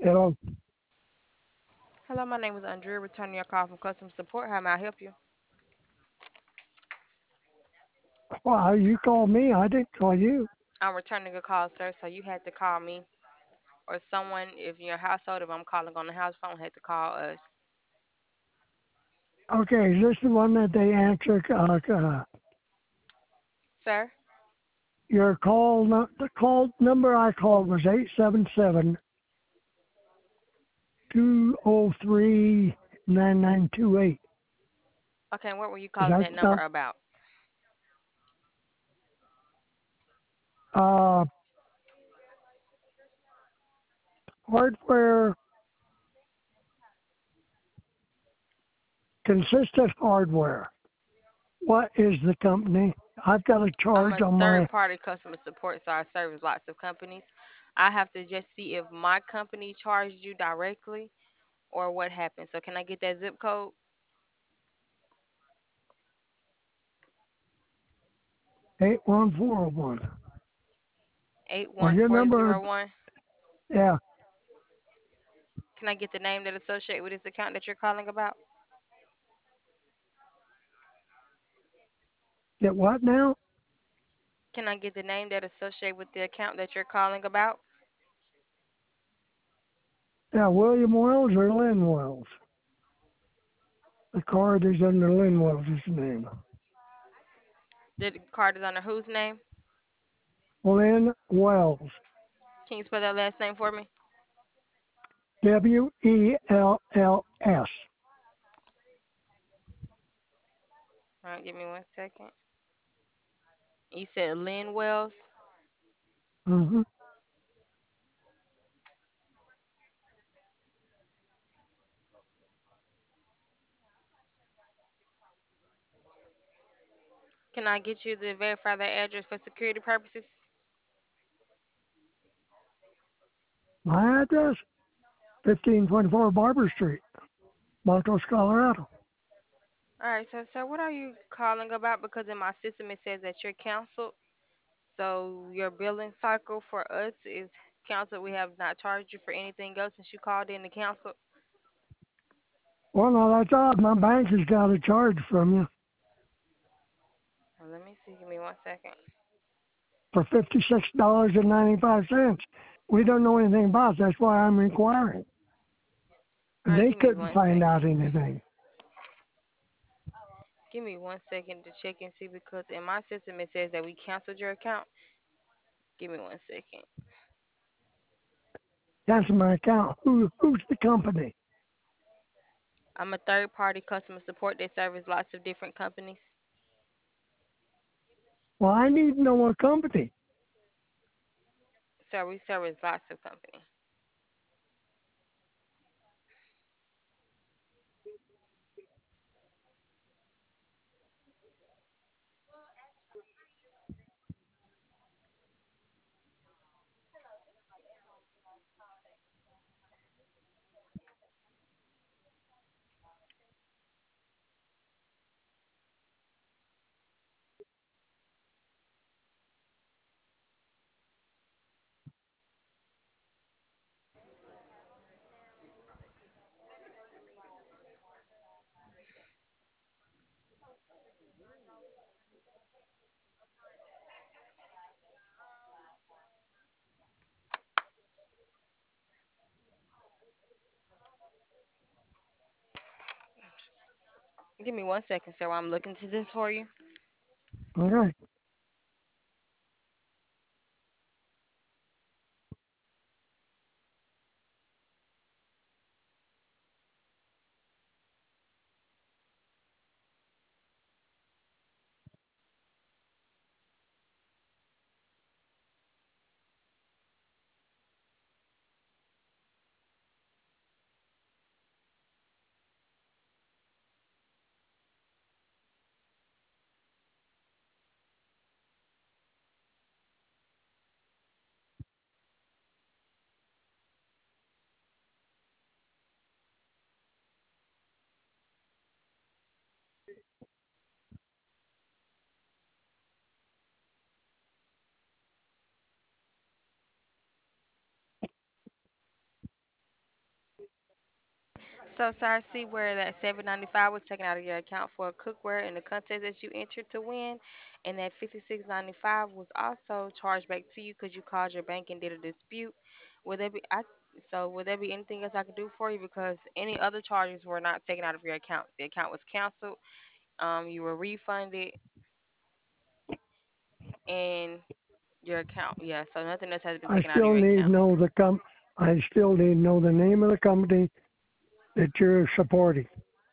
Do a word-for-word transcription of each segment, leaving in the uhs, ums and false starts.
Hello. Hello, my name is Andrea, returning your call from customer support. How may I help you? Well, you called me. I didn't call you. I'm returning a call, sir, so you had to call me or someone, if in your household, if I'm calling on the house phone, had to call us. Okay, is this the one that they answered? Uh, uh, Sir? your call, nu- the call number I called was eight seven seven two zero three nine nine two eight. Okay, what were you Is calling that that number the about? uh, hardware, consistent hardware? What is the company? I've got a I'm charge a on third my. party customer support, so I service lots of companies. I have to just see if my company charged you directly or what happened. So, can I get that zip code? eight one four one. Well, your number, eight one four zero one. yeah, Can I get the name that associated with this account that you're calling about? get what now? Can I get the name that associated with the account that you're calling about? Yeah, William Wells or Lynn Wells? The card is under Lynn Wells' name. The card is under whose name? Lynn Wells. Can you spell that last name for me? W E L L S. All right, give me one second. You said Lynn Wells. Mm-hmm. Can I get you to verify that address for security purposes? My address, fifteen twenty-four Barber Street, Montrose, Colorado. All right, so sir, what are you calling about? Because in my system it says that you're canceled. So your billing cycle for us is canceled. We have not charged you for anything else since you called in to cancel. Well, no, that's odd. My bank has got a charge from you Well, let me see. Give me one second. for fifty-six dollars and ninety-five cents. We don't know anything about it. That's why I'm inquiring. All right, They give me couldn't one find second. out anything. Give me one second to check and see because in my system it says that we canceled your account. Give me one second. Cancel my account. Who, who's the company? I'm a third party customer support that serves lots of different companies. Well, I need to know what company. So we service lots of companies. Give me one second, sir, while I'm looking to this for you. Okay. So, sir, I see where that seven ninety five was taken out of your account for cookware in the contest that you entered to win, and that fifty six ninety five was also charged back to you because you called your bank and did a dispute. Would there be I so would there be anything else I could do for you? Because any other charges were not taken out of your account. The account was canceled. Um, you were refunded, and your account, yeah. So nothing else has been I taken out of still your need to account. know the com. I still need to know the name of the company that you're supporting.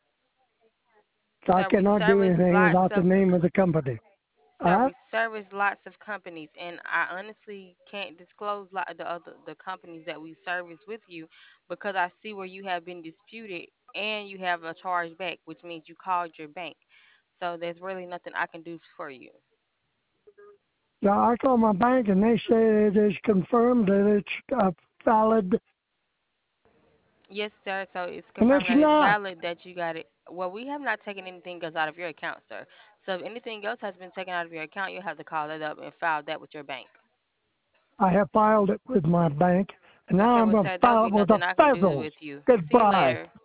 So I So we cannot do service anything lots without the of name of the company. So Huh? we service lots of companies, and I honestly can't disclose lot the other the companies that we service with you because I see where you have been disputed and you have a charge back, which means you called your bank. So there's really nothing I can do for you. So I called my bank and they say it is confirmed that it's uh, valid, Yes, sir. So it's and confirmed it's that it's not. valid that you got it. Well, we have not taken anything else out of your account, sir. So if anything else has been taken out of your account, you'll have to call it up and file that with your bank. I have filed it with my bank, and now Okay, I'm well, going to sir, there'll file be it with the nothing I can do federals. with you. See you Goodbye. later.